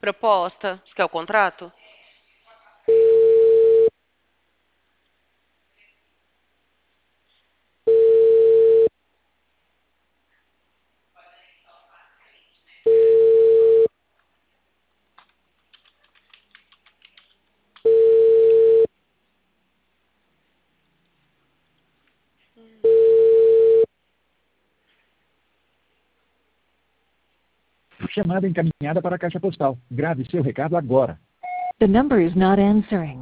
Proposta. Você quer o contrato? Chamada encaminhada para a caixa postal. Grave seu recado agora. The number is not answering.